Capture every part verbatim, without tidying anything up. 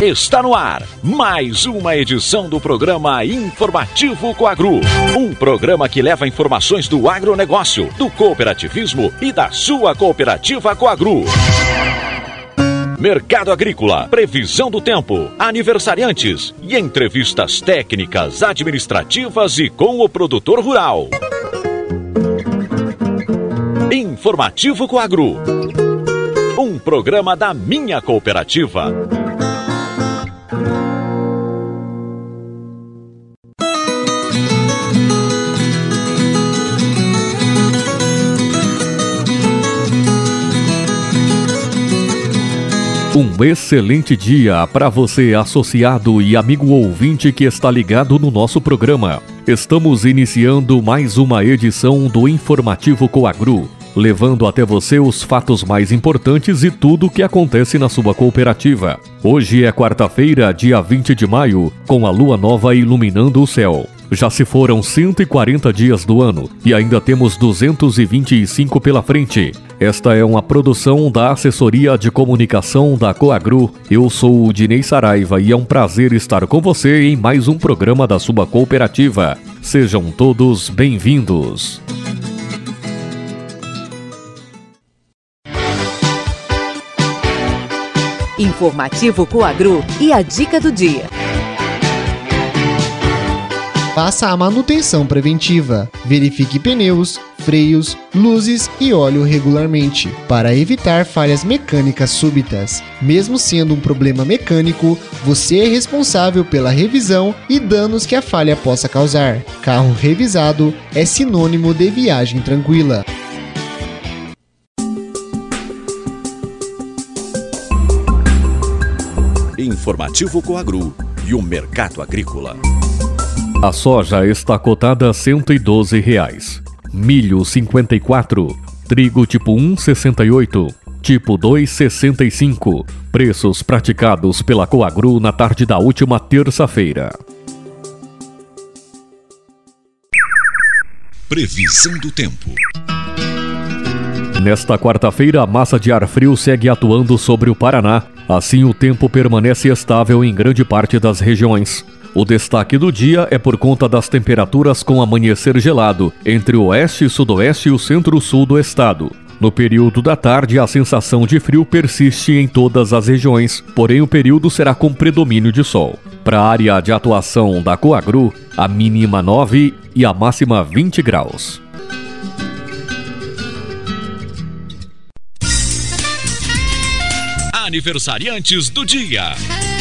Está no ar mais uma edição do programa Informativo Coagru. Um programa que leva informações do agronegócio, do cooperativismo e da sua cooperativa Coagru. Mercado agrícola, previsão do tempo, aniversariantes e entrevistas técnicas, administrativas e com o produtor rural. Informativo Coagru. Um programa da minha cooperativa. Um excelente dia para você, associado e amigo ouvinte que está ligado no nosso programa. Estamos iniciando mais uma edição do Informativo Coagru, levando até você os fatos mais importantes e tudo o que acontece na sua cooperativa. Hoje é quarta-feira, dia vinte de maio, com a lua nova iluminando o céu. Já se foram cento e quarenta dias do ano e ainda temos duzentos e vinte e cinco pela frente. Esta é uma produção da Assessoria de Comunicação da Coagru. Eu sou o Dinei Saraiva e é um prazer estar com você em mais um programa da sua cooperativa. Sejam todos bem-vindos. Informativo Coagru e a dica do dia. Faça a manutenção preventiva. Verifique pneus, freios, luzes e óleo regularmente, para evitar falhas mecânicas súbitas. Mesmo sendo um problema mecânico, você é responsável pela revisão e danos que a falha possa causar. Carro revisado é sinônimo de viagem tranquila. Informativo Coagru e o mercado agrícola. A soja está cotada a cento e doze reais, milho cinquenta e quatro, trigo tipo um sessenta e oito, tipo dois sessenta e cinco. Preços praticados pela Coagru na tarde da última terça-feira. Previsão do tempo. Nesta quarta-feira, a massa de ar frio segue atuando sobre o Paraná. Assim, o tempo permanece estável em grande parte das regiões. O destaque do dia é por conta das temperaturas com amanhecer gelado entre o oeste, sudoeste e o centro-sul do estado. No período da tarde, a sensação de frio persiste em todas as regiões, porém o período será com predomínio de sol. Para a área de atuação da Coagru, a mínima nove e a máxima vinte graus. Aniversariantes do dia.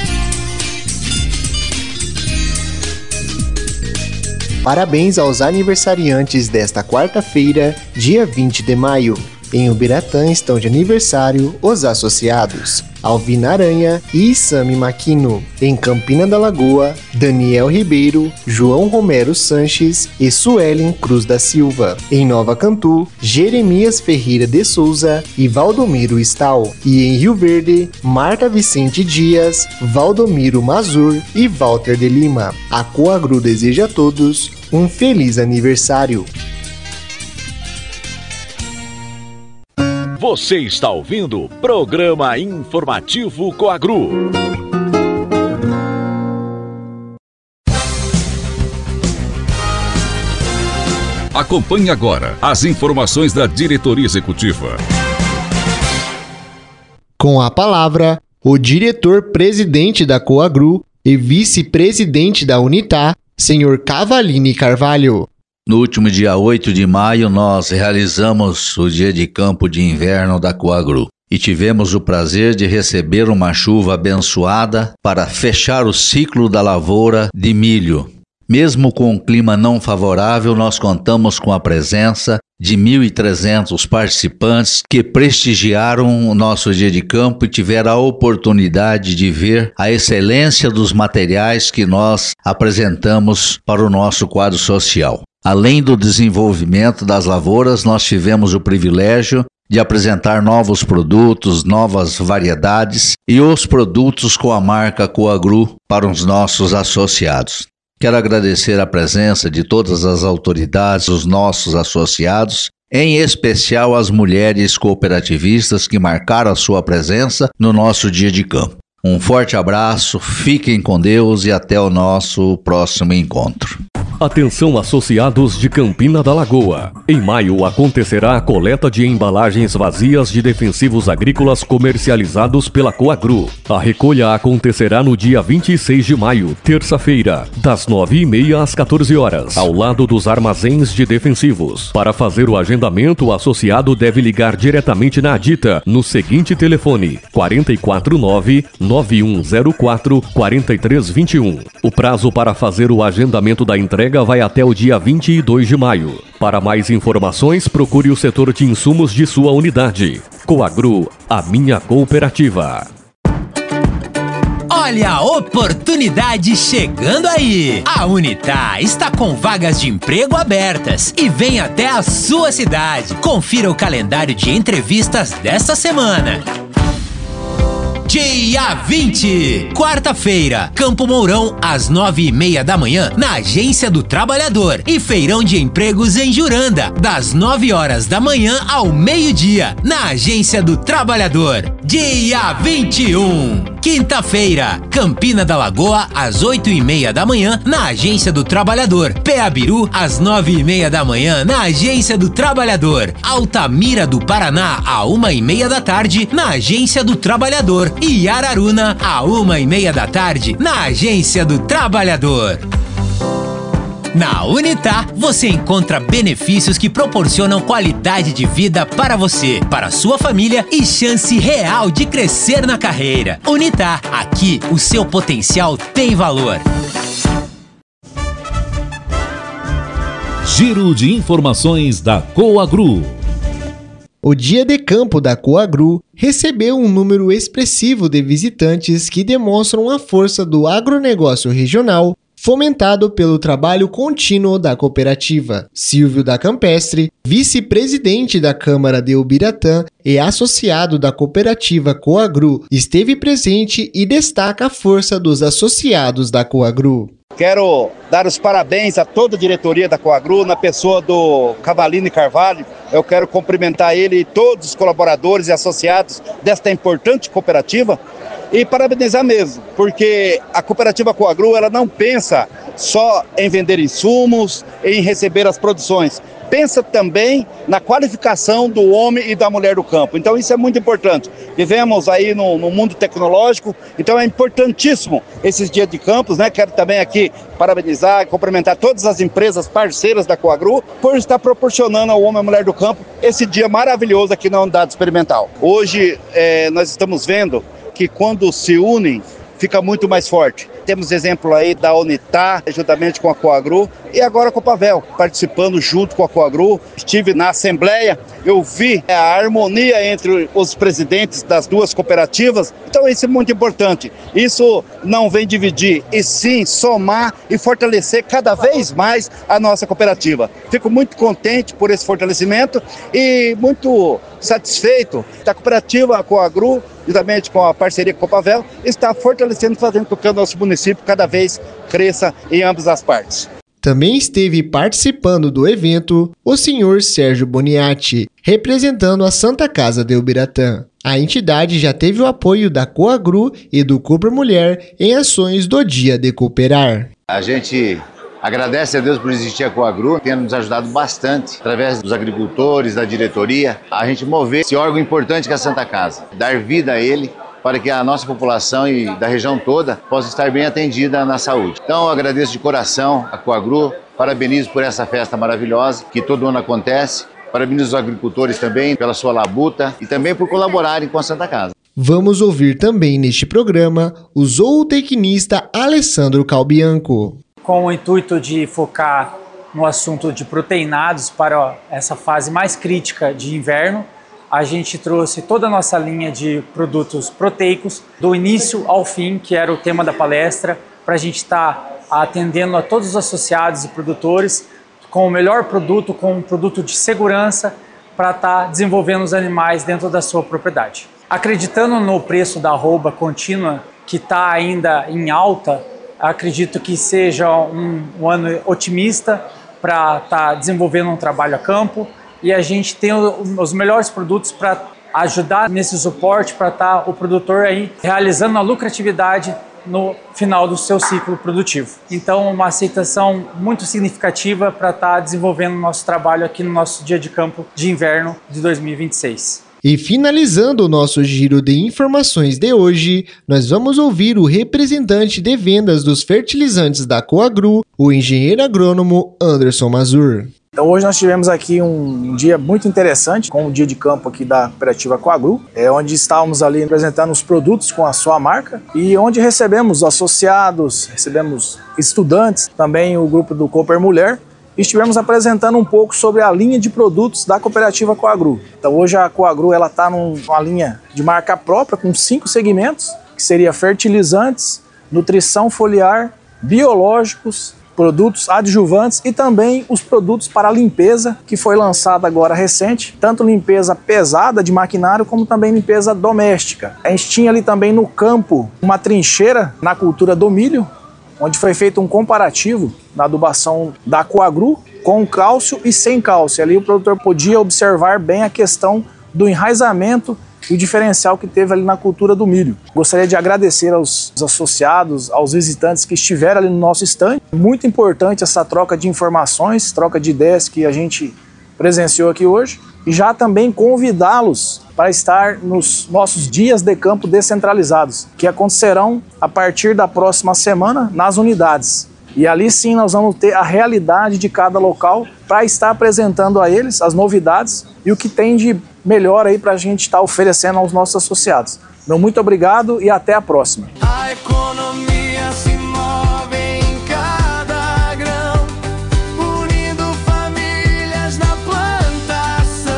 Parabéns aos aniversariantes desta quarta-feira, dia vinte de maio. Em Ubiratã estão de aniversário os associados Alvina Aranha e Isami Maquino. Em Campina da Lagoa, Daniel Ribeiro, João Romero Sanches e Suelen Cruz da Silva. Em Nova Cantu, Jeremias Ferreira de Souza e Valdomiro Stal. E em Rio Verde, Marta Vicente Dias, Valdomiro Mazur e Walter de Lima. A Coagru deseja a todos um feliz aniversário. Você está ouvindo o programa Informativo Coagru. Acompanhe agora as informações da diretoria executiva. Com a palavra, o diretor-presidente da Coagru e vice-presidente da Unitá, senhor Cavalini Carvalho. No último dia oito de maio, nós realizamos o dia de campo de inverno da Coagru e tivemos o prazer de receber uma chuva abençoada para fechar o ciclo da lavoura de milho. Mesmo com um clima não favorável, nós contamos com a presença de mil e trezentos participantes que prestigiaram o nosso dia de campo e tiveram a oportunidade de ver a excelência dos materiais que nós apresentamos para o nosso quadro social. Além do desenvolvimento das lavouras, nós tivemos o privilégio de apresentar novos produtos, novas variedades e os produtos com a marca Coagru para os nossos associados. Quero agradecer a presença de todas as autoridades, os nossos associados, em especial as mulheres cooperativistas que marcaram a sua presença no nosso dia de campo. Um forte abraço, fiquem com Deus e até o nosso próximo encontro. Atenção, associados de Campina da Lagoa. Em maio acontecerá a coleta de embalagens vazias de defensivos agrícolas comercializados pela Coagru. A recolha acontecerá no dia vinte e seis de maio, terça-feira, das nove e meia às quatorze horas, ao lado dos armazéns de defensivos. Para fazer o agendamento, o associado deve ligar diretamente na Adita no seguinte telefone: quatro quatro nove, nove um zero quatro, quatro três dois um. O prazo para fazer o agendamento da entrega vai até o dia vinte e dois de maio. Para mais informações, procure o setor de insumos de sua unidade. Coagru, a minha cooperativa. Olha a oportunidade chegando aí! A Unitar está com vagas de emprego abertas e vem até a sua cidade. Confira o calendário de entrevistas desta semana. Dia vinte, quarta-feira, Campo Mourão, às nove e meia da manhã, na Agência do Trabalhador. E feirão de empregos em Juranda, das nove horas da manhã ao meio-dia, na Agência do Trabalhador. Dia vinte e um, quinta-feira, Campina da Lagoa, às oito e meia da manhã, na Agência do Trabalhador. Peabiru, às nove e meia da manhã, na Agência do Trabalhador. Altamira do Paraná, à uma e meia da tarde, na Agência do Trabalhador. E Araruna, à uma e meia da tarde, na Agência do Trabalhador. Na Unitar, você encontra benefícios que proporcionam qualidade de vida para você, para sua família e chance real de crescer na carreira. Unitar, aqui o seu potencial tem valor. Giro de informações da Coagru. O Dia de Campo da Coagru recebeu um número expressivo de visitantes que demonstram a força do agronegócio regional, fomentado pelo trabalho contínuo da cooperativa. Silvio da Campestre, vice-presidente da Câmara de Ubiratã e associado da cooperativa Coagru, esteve presente e destaca a força dos associados da Coagru. Quero dar os parabéns a toda a diretoria da Coagru, na pessoa do Cavalini Carvalho. Eu quero cumprimentar ele e todos os colaboradores e associados desta importante cooperativa e parabenizar mesmo, porque a cooperativa Coagru, ela não pensa só em vender insumos, em receber as produções. Pensa também na qualificação do homem e da mulher do campo. Então isso é muito importante. Vivemos aí no, no mundo tecnológico, então é importantíssimo esses dias de campos, né? Quero também aqui parabenizar e cumprimentar todas as empresas parceiras da Coagru por estar proporcionando ao homem e à mulher do campo esse dia maravilhoso aqui na unidade experimental. Hoje é, nós estamos vendo que quando se unem, fica muito mais forte. Temos exemplo aí da Unitar, juntamente com a Coagru, e agora com a Pavel, participando junto com a Coagru. Estive na Assembleia, eu vi a harmonia entre os presidentes das duas cooperativas, então isso é muito importante. Isso não vem dividir, e sim somar e fortalecer cada vez mais a nossa cooperativa. Fico muito contente por esse fortalecimento e muito satisfeito da cooperativa Coagru, juntamente com a parceria com a Pavel, está fortalecendo e fazendo com que o nosso município cada vez cresça em ambas as partes. Também esteve participando do evento o senhor Sérgio Boniati, representando a Santa Casa de Ubiratã. A entidade já teve o apoio da Coagru e do Cooper Mulher em ações do Dia de Cooperar. A gente agradece a Deus por existir a Coagru, tendo nos ajudado bastante, através dos agricultores, da diretoria, a gente mover esse órgão importante que é a Santa Casa, dar vida a ele, para que a nossa população e da região toda possa estar bem atendida na saúde. Então eu agradeço de coração a Coagru, parabenizo por essa festa maravilhosa que todo ano acontece, parabenizo os agricultores também pela sua labuta e também por colaborarem com a Santa Casa. Vamos ouvir também neste programa o zootecnista Alessandro Calbianco. Com o intuito de focar no assunto de proteinados para essa fase mais crítica de inverno, a gente trouxe toda a nossa linha de produtos proteicos, do início ao fim, que era o tema da palestra, para a gente estar atendendo a todos os associados e produtores com o melhor produto, com um produto de segurança, para estar desenvolvendo os animais dentro da sua propriedade. Acreditando no preço da arroba contínua, que está ainda em alta, acredito que seja um, um ano otimista para estar desenvolvendo um trabalho a campo, e a gente tem os melhores produtos para ajudar nesse suporte para estar o produtor aí realizando a lucratividade no final do seu ciclo produtivo. Então, uma aceitação muito significativa para estar desenvolvendo o nosso trabalho aqui no nosso dia de campo de inverno de dois mil e vinte e seis. E finalizando o nosso giro de informações de hoje, nós vamos ouvir o representante de vendas dos fertilizantes da Coagru, o engenheiro agrônomo Anderson Mazur. Então hoje nós tivemos aqui um dia muito interessante com o dia de campo aqui da cooperativa Coagru, é onde estávamos ali apresentando os produtos com a sua marca e onde recebemos associados, recebemos estudantes, também o grupo do Cooper Mulher, e estivemos apresentando um pouco sobre a linha de produtos da cooperativa Coagru. Então hoje a Coagru ela está numa linha de marca própria com cinco segmentos, que seria fertilizantes, nutrição foliar, biológicos, produtos adjuvantes e também os produtos para limpeza, que foi lançado agora recente, tanto limpeza pesada de maquinário como também limpeza doméstica. A gente tinha ali também no campo uma trincheira na cultura do milho, onde foi feito um comparativo na adubação da Coagru com cálcio e sem cálcio. Ali o produtor podia observar bem a questão do enraizamento e o diferencial que teve ali na cultura do milho. Gostaria de agradecer aos associados, aos visitantes que estiveram ali no nosso stand. Muito importante essa troca de informações, troca de ideias que a gente presenciou aqui hoje. E já também convidá-los para estar nos nossos dias de campo descentralizados, que acontecerão a partir da próxima semana nas unidades. E ali sim nós vamos ter a realidade de cada local para estar apresentando a eles as novidades e o que tem de melhor aí para a gente estar oferecendo aos nossos associados. Meu muito obrigado e até a próxima. A economia se move em cada grão, unindo famílias na plantação.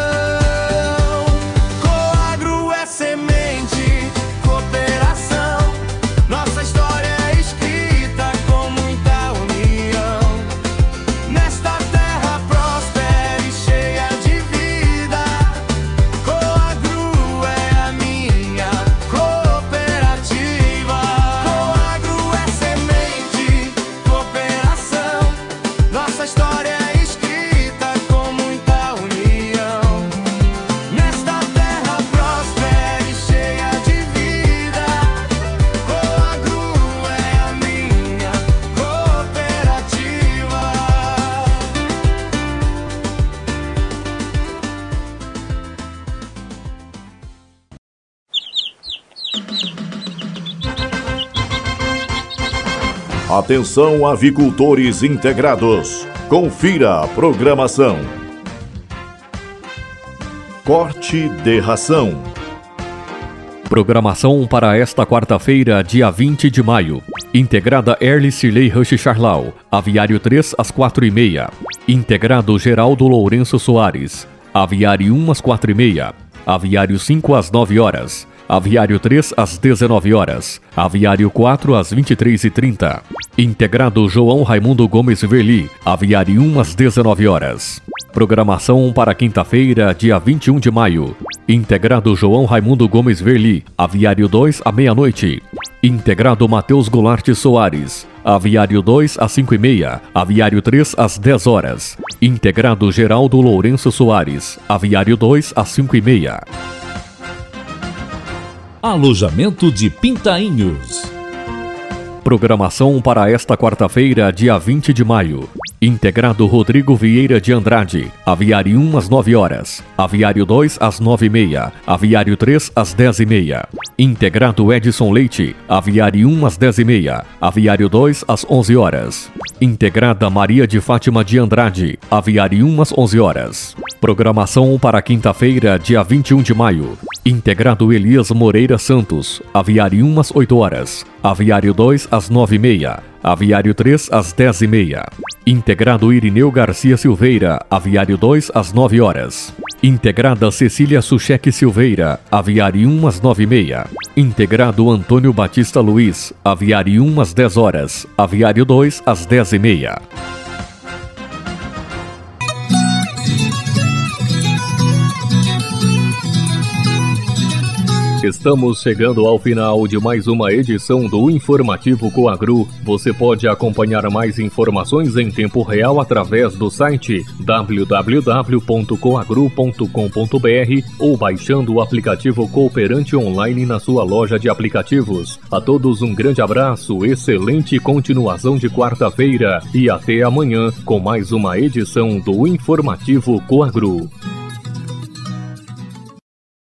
Coagru é semente, cooperação. Nossa história é escrita com muita união. Nesta terra próspera e cheia de vida, Coagru é a minha cooperativa. Coagru é semente, cooperação. Nossa história é escrita com muita união. Nesta terra próspera e cheia de vida, Coagru é a minha cooperativa. Atenção, avicultores integrados. Confira a programação. Corte de ração. Programação para esta quarta-feira, dia vinte de maio. Integrada Erle Cirlei Rush Charlau, Aviário três às quatro e meia. Integrado Geraldo Lourenço Soares, Aviário um às quatro e meia. Aviário cinco às nove horas. Aviário três às dezenove horas. Aviário quatro às vinte e três e trinta. Integrado João Raimundo Gomes Verli, Aviário um às dezenove horas. Programação para quinta-feira, dia vinte e um de maio. Integrado João Raimundo Gomes Verli, Aviário dois à meia-noite. Integrado Matheus Goulart Soares, Aviário dois às cinco e meia. Aviário três às dez horas. Integrado Geraldo Lourenço Soares, Aviário dois às cinco e meia. Alojamento de Pintainhos. Programação para esta quarta-feira, dia vinte de maio. Integrado Rodrigo Vieira de Andrade, Aviário um às nove horas. Aviário dois às nove e meia. Aviário três às dez e meia. Integrado Edson Leite, Aviário um às dez e meia. Aviário dois às onze horas. Integrada Maria de Fátima de Andrade, Aviário um às onze horas. Programação para quinta-feira, dia vinte e um de maio. Integrado Elias Moreira Santos, Aviário um às oito horas. Aviário dois às nove e meia. Aviário três às dez e meia. Integrado Irineu Garcia Silveira, Aviário dois às nove horas. Integrada Cecília Sucheque Silveira, Aviário um às nove e meia. Integrado Antônio Batista Luiz, Aviário um às dez horas. Aviário dois às dez e meia. Estamos chegando ao final de mais uma edição do Informativo Coagru. Você pode acompanhar mais informações em tempo real através do site w w w ponto coagru ponto com ponto b r ou baixando o aplicativo Cooperante Online na sua loja de aplicativos. A todos um grande abraço, excelente continuação de quarta-feira e até amanhã com mais uma edição do Informativo Coagru.